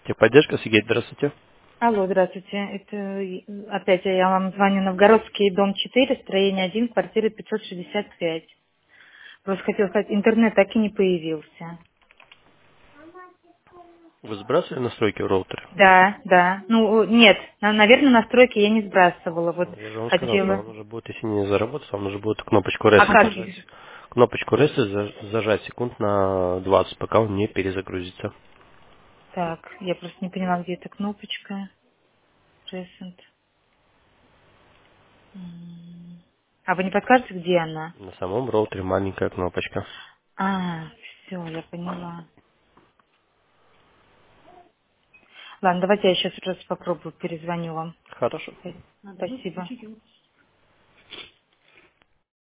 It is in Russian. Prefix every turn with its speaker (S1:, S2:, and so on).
S1: Техподдержка, Сергей, здравствуйте.
S2: Алло, здравствуйте. Это опять я вам звоню. Новгородский, дом 4, строение 1, квартира 565. Просто хотела сказать, интернет так и не появился.
S1: Вы сбрасывали настройки в роутере?
S2: Да, да. Ну, нет, наверное, настройки я не сбрасывала. Вот
S1: Я же вам сказал, что
S2: хотела.
S1: вам нужно будет, если не заработать, вам нужно будет кнопочку
S2: А
S1: Reset
S2: как?
S1: зажать. Кнопочку Reset зажать секунд на 20, пока он не перезагрузится.
S2: Так, я просто не поняла, где эта кнопочка. Present. А вы не подскажете, где она?
S1: На самом роутере маленькая кнопочка.
S2: А, все, я поняла. Ладно, давайте я сейчас раз попробую, перезвоню вам.
S1: Хорошо.
S2: Спасибо.